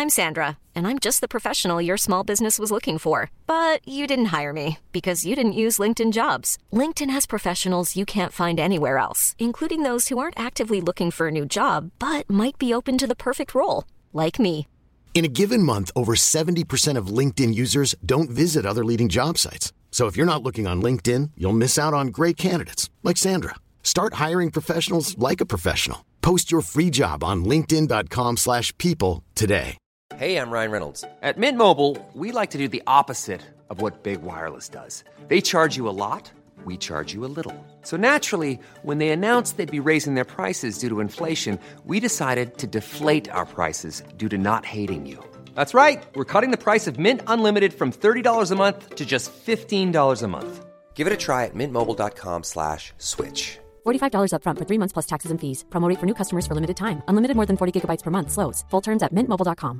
I'm Sandra, and I'm just the professional your small business was looking for. But you didn't hire me because you didn't use LinkedIn Jobs. LinkedIn has professionals you can't find anywhere else, including those who aren't actively looking for a new job, but might be open to the perfect role, like me. In a given month, over 70% of LinkedIn users don't visit other leading job sites. So if you're not looking on LinkedIn, you'll miss out on great candidates like Sandra. Start hiring professionals like a professional. Post your free job on linkedin.com/people today. Hey, I'm Ryan Reynolds. At Mint Mobile, we like to do the opposite of what Big Wireless does. They charge you a lot, we charge you a little. So naturally, when they announced they'd be raising their prices due to inflation, we decided to deflate our prices due to not hating you. That's right. We're cutting the price of Mint Unlimited from $30 a month to just $15 a month. Give it a try at mintmobile.com/switch. $45 up front for 3 months plus taxes and fees. Promo rate for new customers for limited time. Unlimited more than 40 gigabytes per month. Slows full terms at mintmobile.com.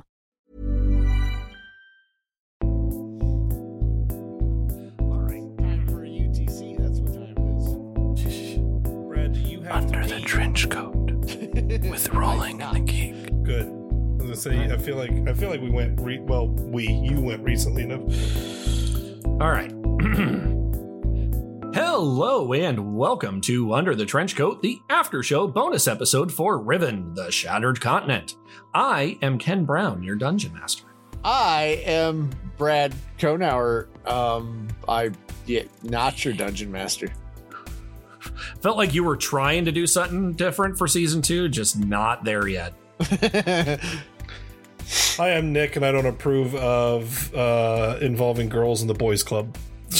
All right, time for UTC. That's what time it is. Brad, do you have Under the trench coat with Rolling and the Geek. Good. I was gonna say, I feel like we went. You went recently enough. All right. Hello and welcome to Under the Trench Coat, the after show bonus episode for Riven, the Shattered Continent. I am Ken Brown, your dungeon master. I am Brad Konauer. Not your dungeon master. Felt like you were trying to do something different for season 2, just not there yet. I am Nick, and I don't approve of involving girls in the boys club.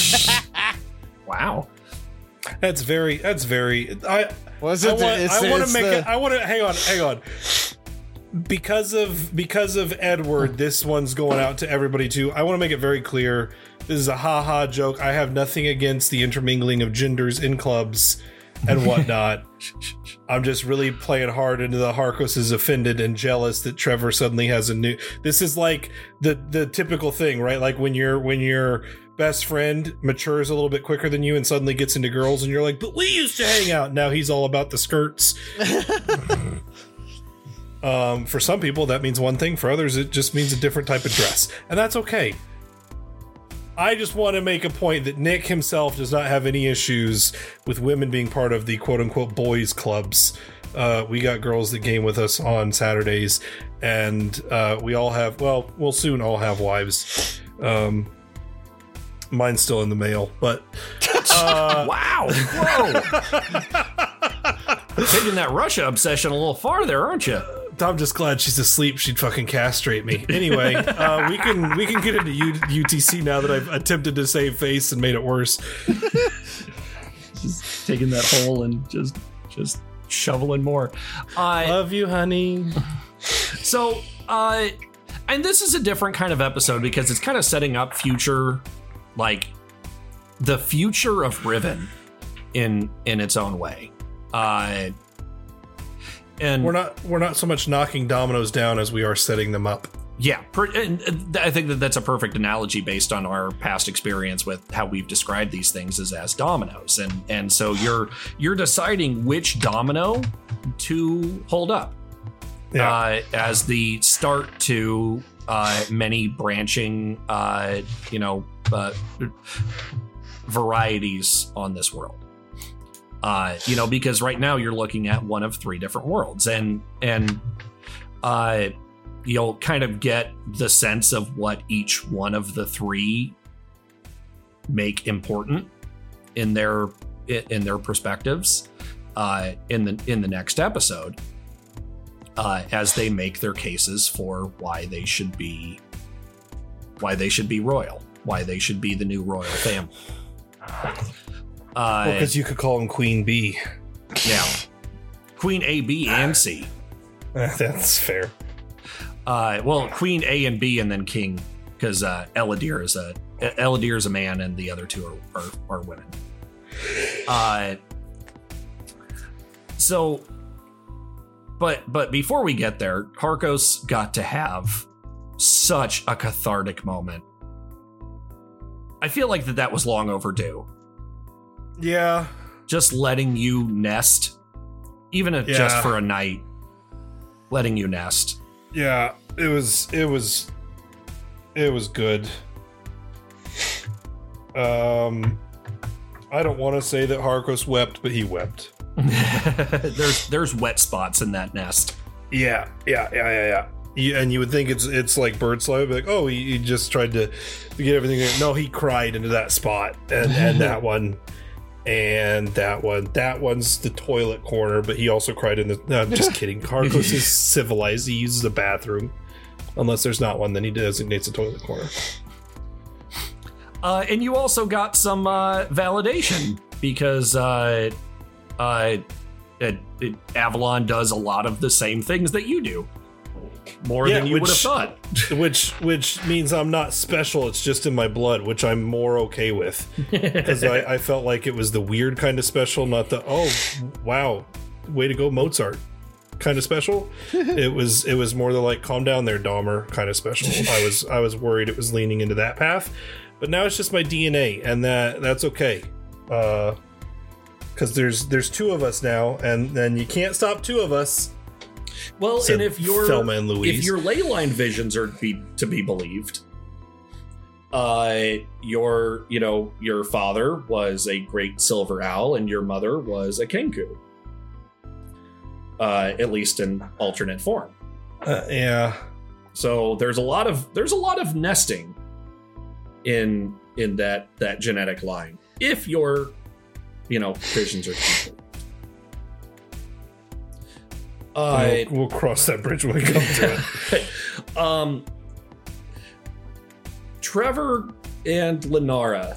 Wow. That's very. I want to make it. I want to hang on. Because of Edward, this one's going out to everybody too. I want to make it very clear. This is a ha-ha joke. I have nothing against the intermingling of genders in clubs and whatnot. I'm just really playing hard into the Harkos is offended and jealous that Trevor suddenly has a new. This is like the typical thing, right? Like when your best friend matures a little bit quicker than you and suddenly gets into girls, and you're like, but we used to hang out. Now he's all about the skirts. For some people, that means one thing. For others, it just means a different type of dress, and that's okay. I just want to make a point that Nick himself does not have any issues with women being part of the quote-unquote boys clubs. We got girls that game with us on Saturdays, and we all have, we'll soon all have wives. Mine's still in the mail, but... Wow! Whoa! Taking that Russia obsession a little farther, aren't you? I'm just glad she's asleep. She'd fucking castrate me. Anyway, we can get into UTC now that I've attempted to save face and made it worse. Just taking that hole and just shoveling more. Love you, honey. So, and this is a different kind of episode because it's kind of setting up future, like the future of Riven in its own way. And we're not so much knocking dominoes down as we are setting them up. Yeah, and I think that's a perfect analogy based on our past experience with how we've described these things as dominoes, and so you're deciding which domino to hold up as the start to many branching varieties on this world. Because right now you're looking at one of 3 different worlds, and you'll kind of get the sense of what each one of the 3 make important in their perspectives in the next episode, as they make their cases for why they should be royal, why they should be the new royal family. Because you could call him Queen B. Yeah, Queen A, B, and C. That's fair. Queen A and B, and then King, because Eladir is a man, and the other 2 are women. But before we get there, Harkos got to have such a cathartic moment. I feel like that was long overdue. Yeah. Just letting you nest, even if just for a night, letting you nest. Yeah, it was good. I don't want to say that Harkos wept, but he wept. There's wet spots in that nest. Yeah. And you would think it's like bird slime, like, oh, he just tried to get everything. No, he cried into that spot, and that one, and that one. That one's the toilet corner, but he also cried in the. No, I'm just kidding. Harkos is civilized. He uses a bathroom, unless there's not one. Then he designates a toilet corner. And you also got some validation because Avalon does a lot of the same things that you do. More than you would have thought. Which means I'm not special. It's just in my blood, which I'm more okay with. Because I felt like it was the weird kind of special, not the, oh, wow, way to go, Mozart kind of special. It was more the like, calm down there, Dahmer kind of special. I was worried it was leaning into that path. But now it's just my DNA, and that's okay. Because there's two of us now, and then you can't stop two of us. Well, and if your ley line visions are to be believed, your father was a great silver owl, and your mother was a kenku. At least in alternate form. Yeah. So there's a lot of nesting in that genetic line, if your visions are complete. We'll cross that bridge when we come to it. Trevor and Lenara.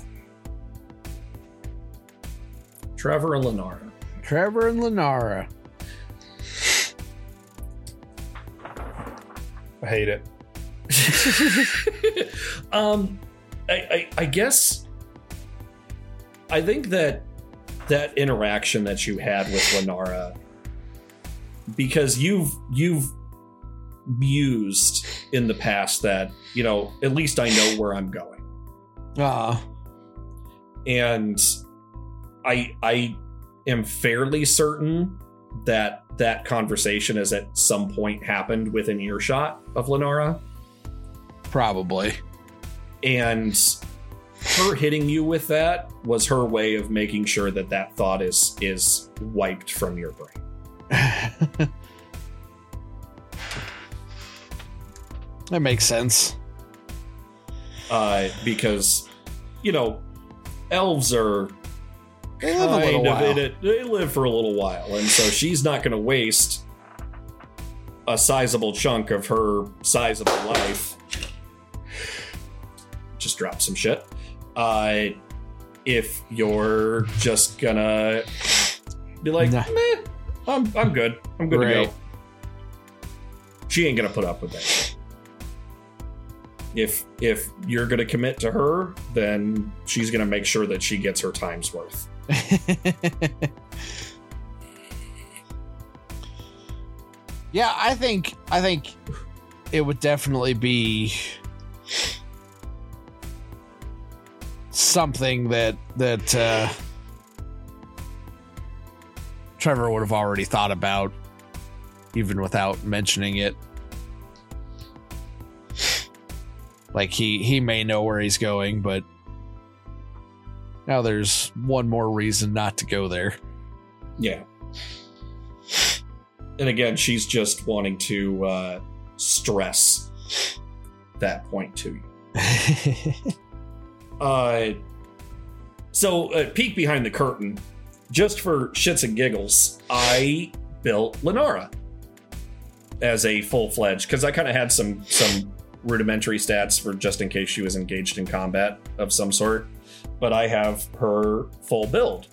I hate it. I guess I think that interaction that you had with Lenara, because you've mused in the past that, at least I know where I'm going. And I am fairly certain that conversation has at some point happened within earshot of Lenara. Probably. And her hitting you with that was her way of making sure that thought is wiped from your brain. That makes sense. Because, elves are they live a little while. They live for a little while, and so she's not going to waste a sizable chunk of her sizable life. Just drop some shit. If you're just gonna be like, nah. Meh, I'm good. I'm good to go. She ain't gonna put up with that shit. If you're gonna commit to her, then she's gonna make sure that she gets her time's worth. Yeah, I think it would definitely be something that Trevor would have already thought about, even without mentioning it. Like he may know where he's going, but now there's one more reason not to go there. Yeah. And again, she's just wanting to stress that point to you. So peek behind the curtain, just for shits and giggles, I built Lenara as a full-fledged, because I kind of had some rudimentary stats for just in case she was engaged in combat of some sort, but I have her full build,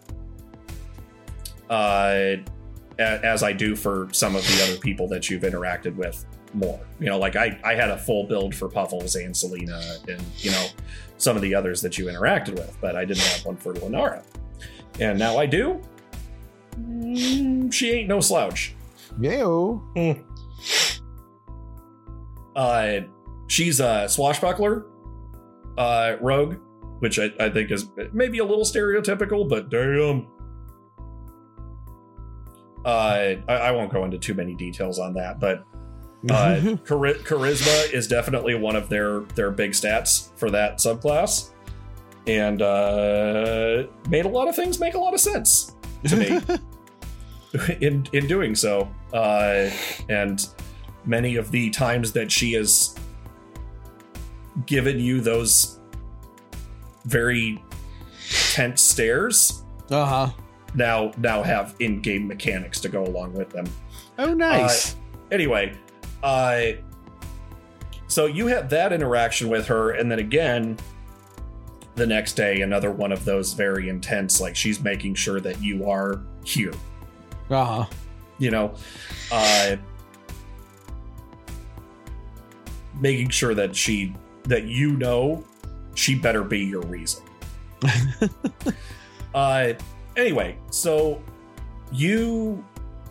as I do for some of the other people that you've interacted with more. Like I had a full build for Puffles and Selena and some of the others that you interacted with, but I didn't have one for Lenara, and now I do. She ain't no slouch. Yo. She's a swashbuckler rogue, which I think is maybe a little stereotypical, but damn. I won't go into too many details on that, but Charisma is definitely one of their big stats for that subclass, and made a lot of things make a lot of sense to me in doing so. And many of the times that she has given you those very tense stares, now have in-game mechanics to go along with them. Oh, nice. Anyway, so you had that interaction with her, and then again the next day, another one of those very intense, like she's making sure that you are here. You know, making sure that she better be your reason. Anyway, so you,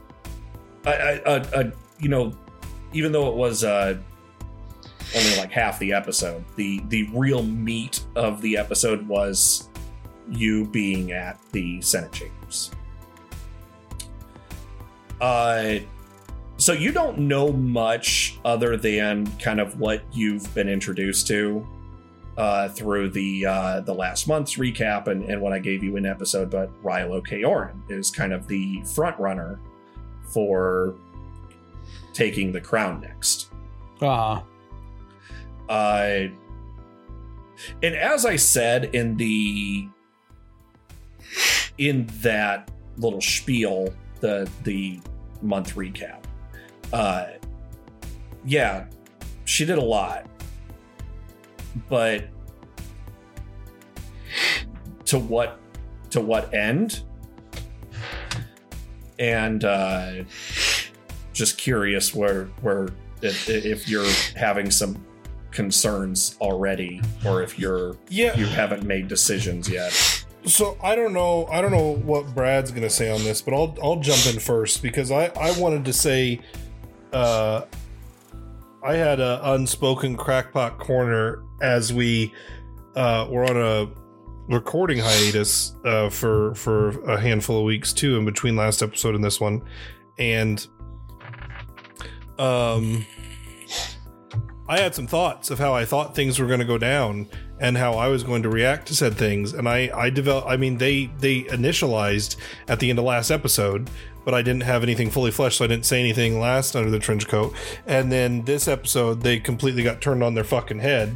you know, even though it was only like half the episode, the real meat of the episode was you being at the Senate chambers. So you don't know much other than kind of what you've been introduced to through the last month's recap and what I gave you in episode, but Rilo Kaoran is kind of the front runner for taking the crown next. And as I said in that little spiel, the month recap, yeah, she did a lot, but to what end? And just curious where if you're having some concerns already, or if you haven't made decisions yet. So I don't know what Brad's gonna say on this, but I'll jump in first, because I wanted to say I had an unspoken crackpot corner as we were on a recording hiatus for a handful of weeks too, in between last episode and this one, and I had some thoughts of how I thought things were going to go down and how I was going to react to said things, and I developed. I mean, they initialized at the end of last episode, but I didn't have anything fully fleshed, so I didn't say anything last Under the Trench Coat. And then this episode, they completely got turned on their fucking head.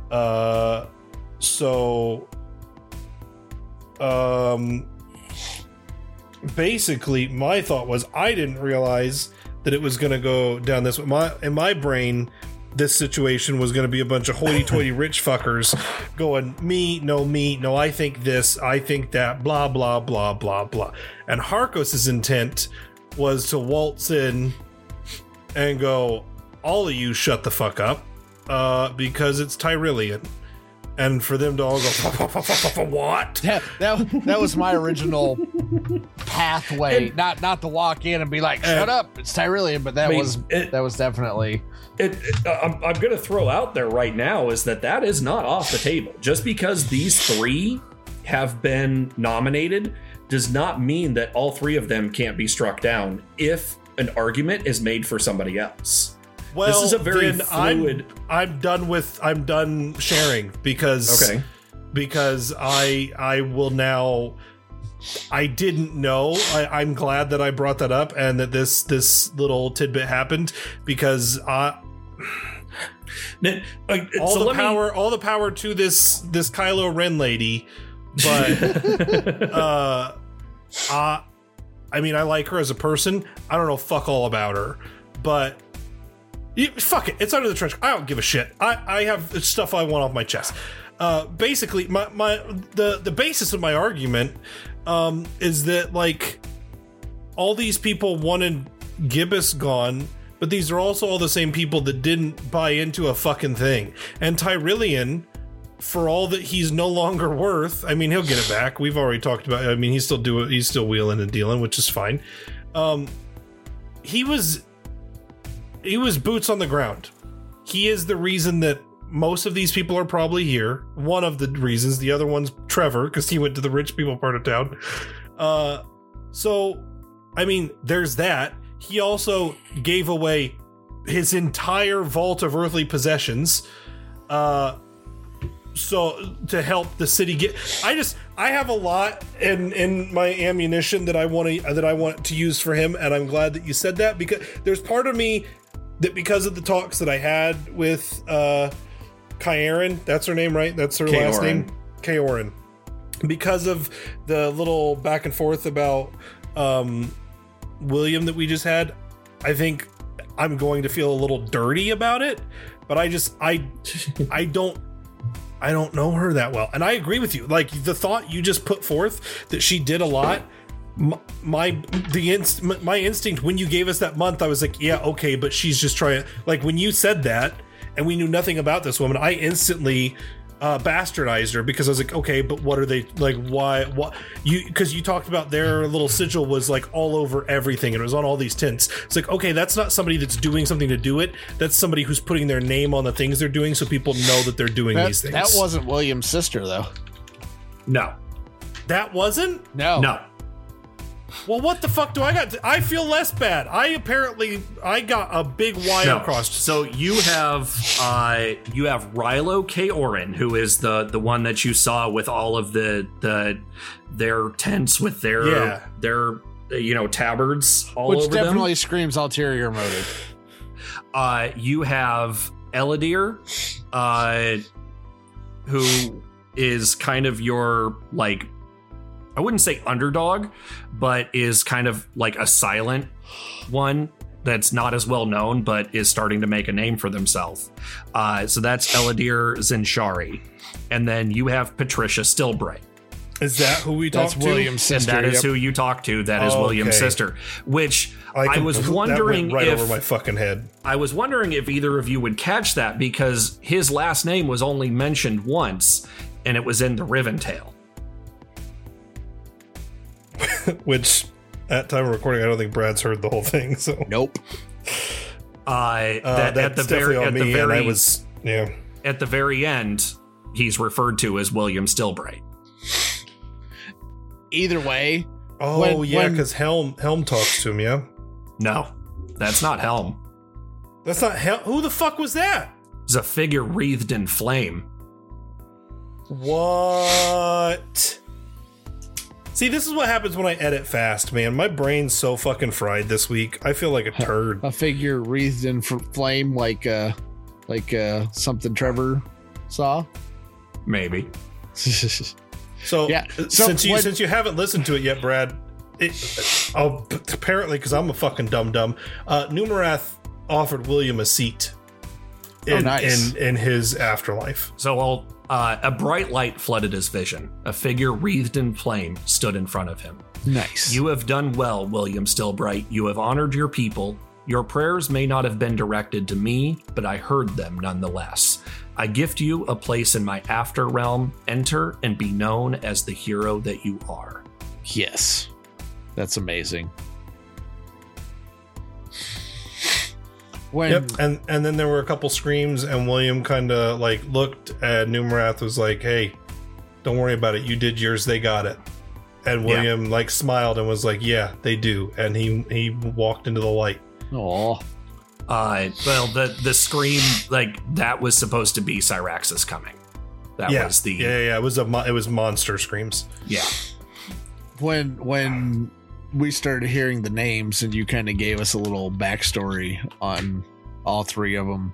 Basically, my thought was I didn't realize that it was going to go down this way. In my brain, this situation was going to be a bunch of hoity-toity rich fuckers going, me, no, I think this, I think that, blah, blah, blah, blah, blah. And Harkos' intent was to waltz in and go, all of you shut the fuck up, because it's Tyrillian. And for them to all go, what? Yeah, that was my original pathway. Not to walk in and be like, shut up, it's Tyrillian, but that was definitely... I'm going to throw out there right now is that is not off the table. Just because these three have been nominated does not mean that all three of them can't be struck down if an argument is made for somebody else. Well, this is a very fluid. I'm done sharing because I will now. I didn't know. I'm glad that I brought that up and that this little tidbit happened, because all the power to this Kylo Ren lady, but I mean, I like her as a person. I don't know fuck all about her, but fuck it. It's Under the Trench. I don't give a shit. I have stuff I want off my chest. Basically, the basis of my argument is that, like, all these people wanted Gibbous gone, but these are also all the same people that didn't buy into a fucking thing. And Tyrillian, for all that he's no longer worth, I mean, he'll get it back. We've already talked about it. I mean, he's still wheeling and dealing, which is fine. He was boots on the ground. He is the reason that most of these people are probably here. One of the reasons. The other one's Trevor, because he went to the rich people part of town. So, I mean, there's that. He also gave away his entire vault of earthly possessions, so to help the city get. I have a lot in my ammunition that I want to use for him, and I'm glad that you said that, because there's part of me that, because of the talks that I had with Kieran, that's her name, right? That's her last name, Kaorin. Because of the little back and forth about William that we just had, I think I'm going to feel a little dirty about it. But I don't know her that well, and I agree with you. Like, the thought you just put forth that she did a lot. My instinct when you gave us that month, I was like, yeah, okay, but she's just trying. Like, when you said that, and we knew nothing about this woman, I instantly bastardized her, because I was like, okay, but what are they like? Why? What you? Because you talked about their little sigil was like all over everything, and it was on all these tints. It's like, okay, that's not somebody that's doing something to do it. That's somebody who's putting their name on the things they're doing, so people know that they're doing these things. That wasn't William's sister, though. No, that wasn't. No. Well, what the fuck do I got? I feel less bad. I got a big wire crossed. So you have Rilo Kaorin, who is the one that you saw with all of their tents with their tabards all which over them. Which definitely screams ulterior motive. You have Eladir, who is kind of your, like, I wouldn't say underdog, but is kind of like a silent one that's not as well known, but is starting to make a name for themselves. So that's Eladir Zinshari. And then you have Patricia Stillbright. Is that who we talked to? That's William's sister. And that is who you talked to. That is William's sister. Which I was wondering, that went right over my fucking head. I was wondering if either of you would catch that, because his last name was only mentioned once, and it was in the Rivendell. Which, at time of recording, I don't think Brad's heard the whole thing. So nope. At the very end, he's referred to as William Stillbright. Either way. Oh, because Helm talks to him. Yeah. No, that's not Helm. That's not Helm. Who the fuck was that? It's a figure wreathed in flame. What? See, this is what happens when I edit fast, man. My brain's so fucking fried this week. I feel like a turd. A figure wreathed in flame, like something Trevor saw. Maybe. So, yeah. Since you haven't listened to it yet, Brad, apparently, because I'm a fucking dum-dum, Numerath offered William a seat in his afterlife. So a bright light flooded his vision. A figure wreathed in flame stood in front of him. Nice. You have done well, William Stillbright. You have honored your people. Your prayers may not have been directed to me, but I heard them nonetheless. I gift you a place in my after realm. Enter and be known as the hero that you are. Yes. That's amazing. Yep, and then there were a couple screams, and William kind of like looked at Numerath, was like, "Hey, don't worry about it. You did yours. They got it." And William like smiled and was like, "Yeah, they do." And he walked into the light. Oh. Well, the scream, like, that was supposed to be Syraxis coming. That was the it was monster screams. Yeah. When we started hearing the names and you kind of gave us a little backstory on all three of them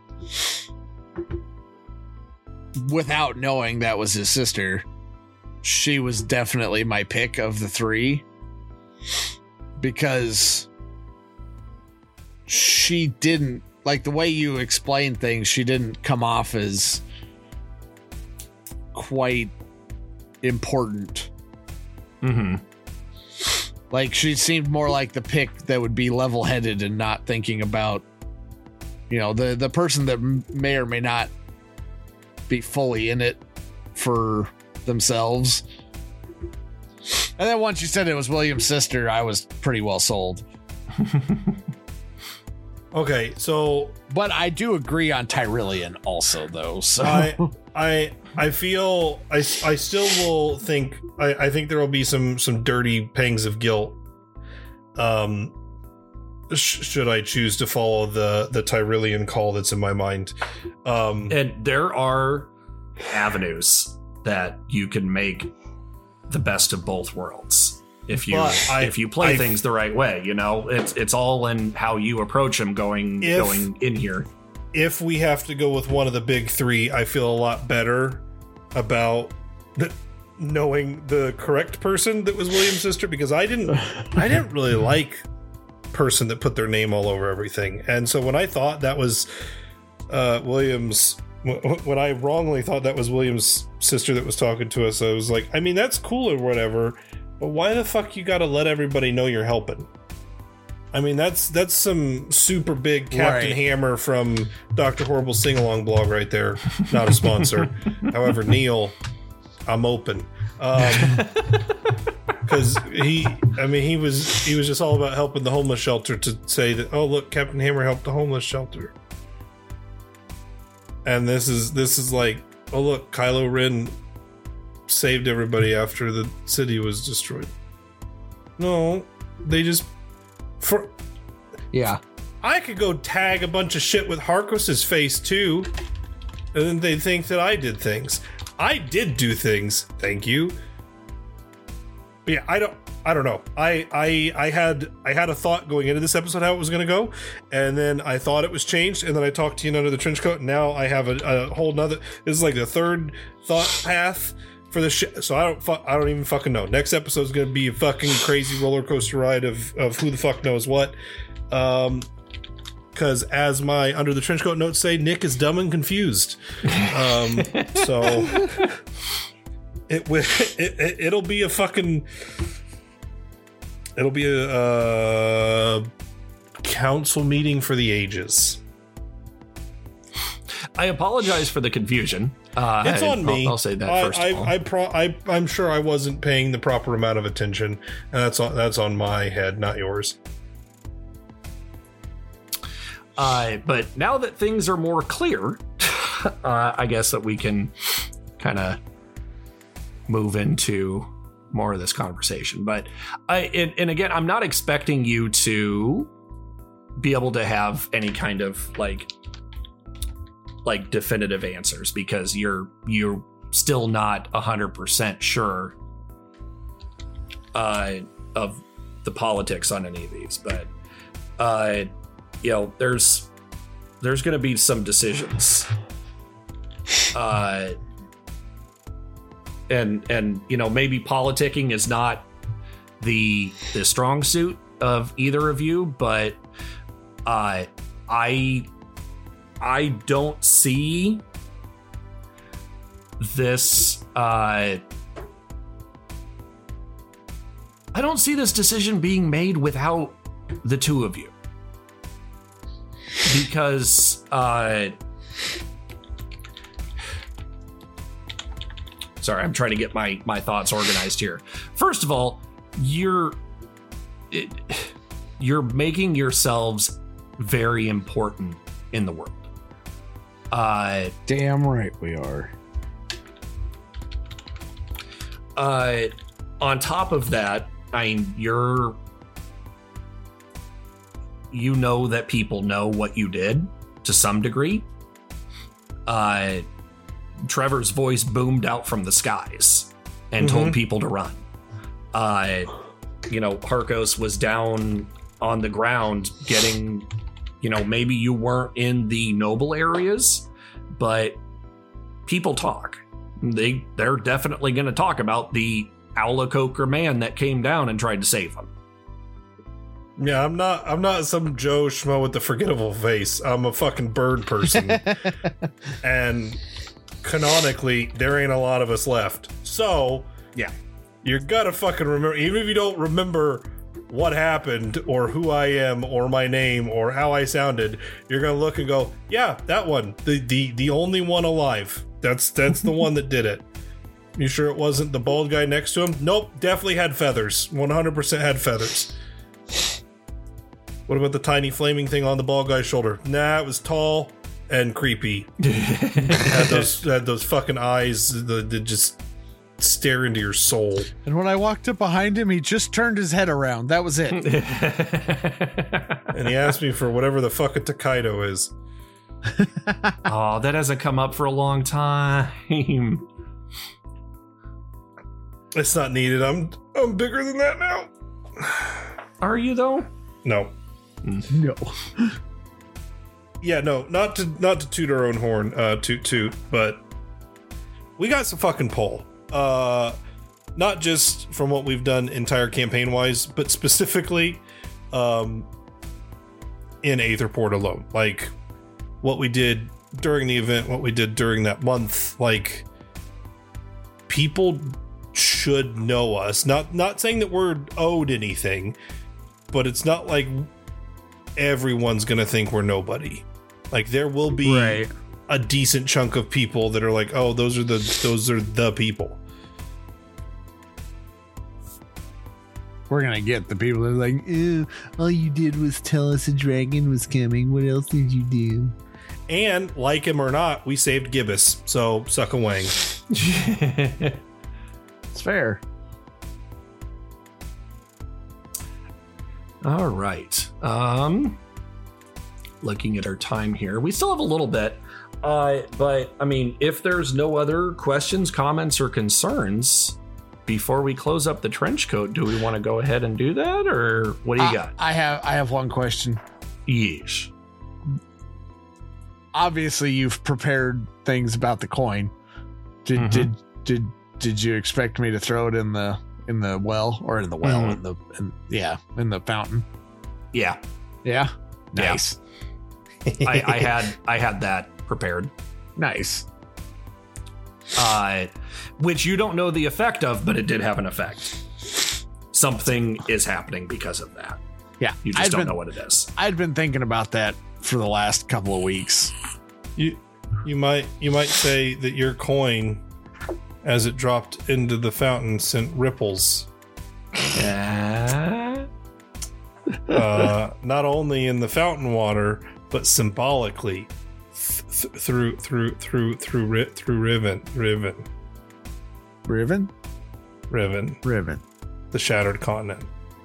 without knowing that was his sister, she was definitely my pick of the three, because she didn't, like, the way you explain things, she didn't come off as quite important. Mm-hmm. Like, she seemed more like the pick that would be level-headed and not thinking about, the person that may or may not be fully in it for themselves. And then once you said it was William's sister, I was pretty well sold. Okay, so... But I do agree on Tyrillian also, though, so... I feel... I still will think... I think there will be some dirty pangs of guilt should I choose to follow the Tyrillian call that's in my mind. And there are avenues that you can make the best of both worlds if you play things the right way. You know, it's all in how you approach them going in here. If we have to go with one of the big three, I feel a lot better about knowing the correct person that was William's sister, because I didn't really like person that put their name all over everything. And so when I thought that was William's, when I wrongly thought that was William's sister that was talking to us, I was like, I mean, that's cool or whatever, but why the fuck you gotta let everybody know you're helping? I mean, that's some super big Captain Hammer from Dr. Horrible Sing-Along blog right there. Not a sponsor. However, Neil, I'm open. Because he was just all about helping the homeless shelter, to say that, oh, look, Captain Hammer helped the homeless shelter. And this is like, oh, look, Kylo Ren saved everybody after the city was destroyed. No, they just... I could go tag a bunch of shit with Harkos's face too, and then they'd think that I did things. I did do things, thank you. But yeah, I don't know. I had a thought going into this episode how it was going to go, and then I thought it was changed, and then I talked to you under the trench coat, and now I have a whole nother. This is like the third thought path for the shit. So I don't even fucking know. Next episode is going to be a fucking crazy roller coaster ride of who the fuck knows what. Because as my under the trench coat notes say, Nick is dumb and confused. So it'll be a fucking, it'll be a council meeting for the ages. I apologize for the confusion. It's on me. I'll say that first of all. I'm sure I wasn't paying the proper amount of attention, and that's on my head, not yours. But now that things are more clear, I guess that we can kind of move into more of this conversation. But and again, I'm not expecting you to be able to have any kind of like definitive answers, because you're still not 100% sure of the politics on any of these. But you know, there's going to be some decisions, and you know, maybe politicking is not the strong suit of either of you, but I don't see this. I don't see this decision being made without the two of you. Because sorry, I'm trying to get my thoughts organized here. First of all, you're making yourselves very important in the world. Damn right we are. On top of that, I mean, you know that people know what you did to some degree. Trevor's voice boomed out from the skies and told people to run. You know, Harkos was down on the ground getting, you know, maybe you weren't in the noble areas, but people talk. They're definitely going to talk about the Aulacoker man that came down and tried to save him. Yeah, I'm not some Joe Schmo with the forgettable face. I'm a fucking bird person. And canonically, there ain't a lot of us left. So, yeah, you gotta fucking remember, even if you don't remember what happened or who I am or my name or how I sounded, you're gonna look and go, yeah, that one, the only one alive. That's the one that did it. You sure it wasn't the bald guy next to him? Nope, definitely had feathers. 100% had feathers. What about the tiny flaming thing on the bald guy's shoulder? Nah, it was tall and creepy. had those fucking eyes that just stare into your soul. And when I walked up behind him, he just turned his head around. That was it. And he asked me for whatever the fuck a taquito is. Oh, that hasn't come up for a long time. It's not needed. I'm bigger than that now. Are you though? No. No. Yeah, no, not to toot our own horn, toot, but we got some fucking pull. Not just from what we've done entire campaign wise, but specifically in Aetherport alone. Like what we did during the event, what we did during that month, like people should know us. Not saying that we're owed anything, but it's not like everyone's gonna think we're nobody. Like there will be a decent chunk of people that are like, oh, those are the people. We're gonna get the people that are like, ew, all you did was tell us a dragon was coming. What else did you do? And like him or not, we saved Gibbous, so suck a wang. It's fair. All right. Looking at our time here, we still have a little bit, but I mean, if there's no other questions, comments, or concerns before we close up the trench coat, do we want to go ahead and do that, or what do you got? I have one question. Yes. Obviously, you've prepared things about the coin. Did you expect me to throw it in the well, or in the well, in the fountain? Yeah. Nice. I had that prepared. Nice. Which you don't know the effect of, but it did have an effect. Something is happening because of that. Yeah. You just don't know what it is. I'd been thinking about that for the last couple of weeks. You might say that your coin, as it dropped into the fountain, sent ripples. Not only in the fountain water, but symbolically through Riven. The shattered continent.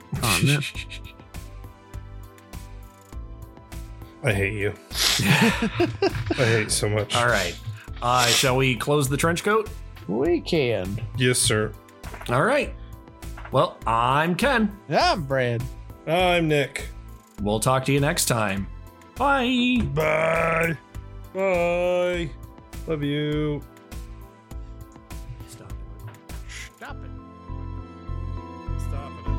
I hate you. I hate you so much. All right. Shall we close the trench coat? We can. Yes, sir. All right. Well, I'm Ken. I'm Brad. I'm Nick. We'll talk to you next time. Bye. Bye. Bye. Love you. Stop it. Stop it. Stop it.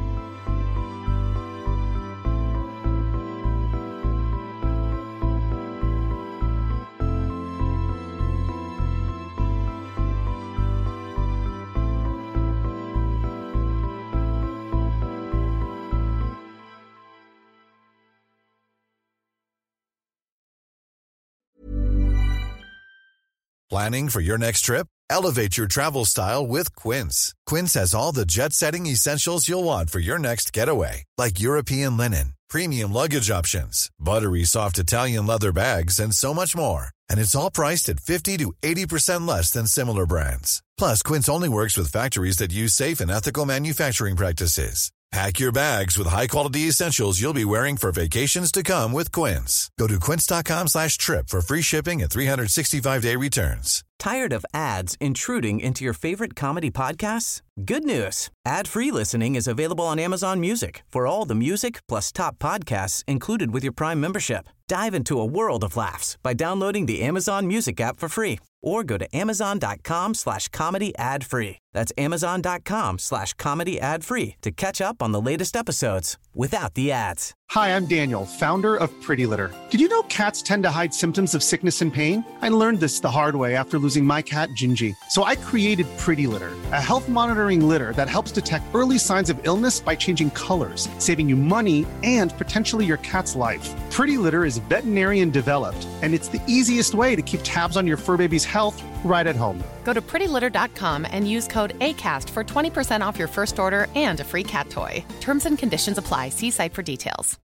Planning for your next trip? Elevate your travel style with Quince. Quince has all the jet-setting essentials you'll want for your next getaway, like European linen, premium luggage options, buttery soft Italian leather bags, and so much more. And it's all priced at 50 to 80% less than similar brands. Plus, Quince only works with factories that use safe and ethical manufacturing practices. Pack your bags with high-quality essentials you'll be wearing for vacations to come with Quince. Go to quince.com/trip for free shipping and 365-day returns. Tired of ads intruding into your favorite comedy podcasts? Good news. Ad-free listening is available on Amazon Music for all the music plus top podcasts included with your Prime membership. Dive into a world of laughs by downloading the Amazon Music app for free or go to amazon.com/comedy ad-free. That's amazon.com/comedy ad-free to catch up on the latest episodes without the ads. Hi, I'm Daniel, founder of Pretty Litter. Did you know cats tend to hide symptoms of sickness and pain? I learned this the hard way after losing my cat, Gingy. So I created Pretty Litter, a health monitoring litter that helps detect early signs of illness by changing colors, saving you money and potentially your cat's life. Pretty Litter is veterinarian developed, and it's the easiest way to keep tabs on your fur baby's health right at home. Go to prettylitter.com and use code ACAST for 20% off your first order and a free cat toy. Terms and conditions apply. See site for details.